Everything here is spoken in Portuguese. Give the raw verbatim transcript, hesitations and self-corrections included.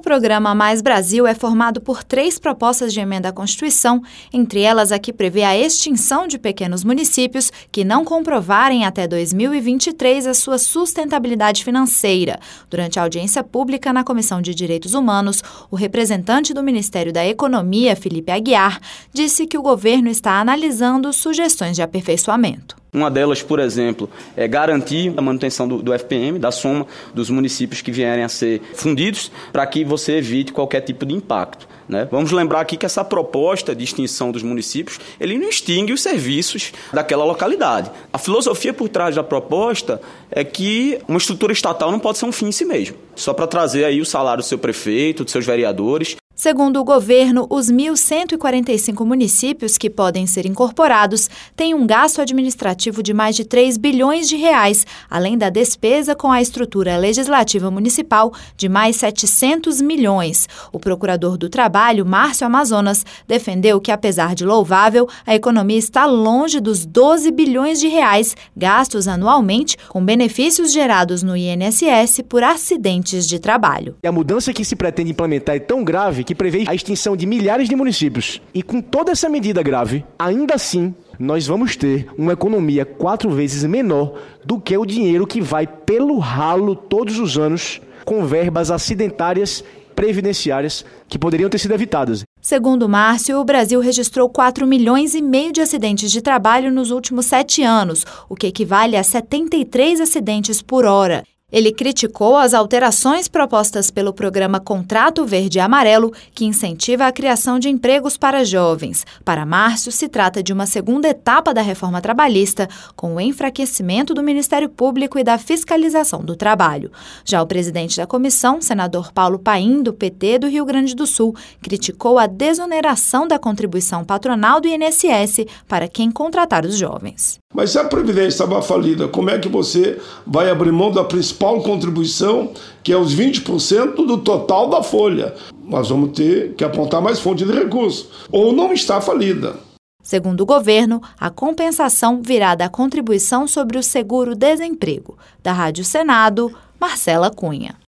programa Mais Brasil é formado por três propostas de emenda à Constituição, entre elas a que prevê a extinção de pequenos municípios que não comprovarem até dois mil e vinte e três a sua sustentabilidade financeira. Durante a audiência pública na Comissão de Direitos Humanos, o representante do Ministério da Economia, Felipe Aguiar, disse que o governo está analisando sugestões de aperfeiçoamento. Uma delas, por exemplo, é garantir a manutenção do, do F P M, da soma dos municípios que vierem a ser fundidos, para que você evite qualquer tipo de impacto, né? Vamos lembrar aqui que essa proposta de extinção dos municípios, ele não extingue os serviços daquela localidade. A filosofia por trás da proposta é que uma estrutura estatal não pode ser um fim em si mesmo, só para trazer aí o salário do seu prefeito, dos seus vereadores. Segundo o governo, os mil cento e quarenta e cinco municípios que podem ser incorporados têm um gasto administrativo de mais de três bilhões de reais, além da despesa com a estrutura legislativa municipal de mais setecentos milhões. O procurador do Trabalho, Márcio Amazonas, defendeu que, apesar de louvável, a economia está longe dos doze bilhões de reais gastos anualmente com benefícios gerados no I N S S por acidentes de trabalho. A mudança que se pretende implementar é tão grave que prevê a extinção de milhares de municípios. E com toda essa medida grave, ainda assim, nós vamos ter uma economia quatro vezes menor do que o dinheiro que vai pelo ralo todos os anos com verbas acidentárias previdenciárias que poderiam ter sido evitadas. Segundo Márcio, o Brasil registrou quatro milhões e meio de acidentes de trabalho nos últimos sete anos, o que equivale a setenta e três acidentes por hora. Ele criticou as alterações propostas pelo programa Contrato Verde e Amarelo, que incentiva a criação de empregos para jovens. Para Márcio, se trata de uma segunda etapa da reforma trabalhista, com o enfraquecimento do Ministério Público e da fiscalização do trabalho. Já o presidente da comissão, senador Paulo Paim, do P T do Rio Grande do Sul, criticou a desoneração da contribuição patronal do I N S S para quem contratar os jovens. Mas se a Previdência estava falida, como é que você vai abrir mão da principal contribuição, que é os vinte por cento do total da folha? Nós vamos ter que apontar mais fonte de recurso. Ou não está falida. Segundo o governo, a compensação virá da contribuição sobre o seguro-desemprego. Da Rádio Senado, Marcela Cunha.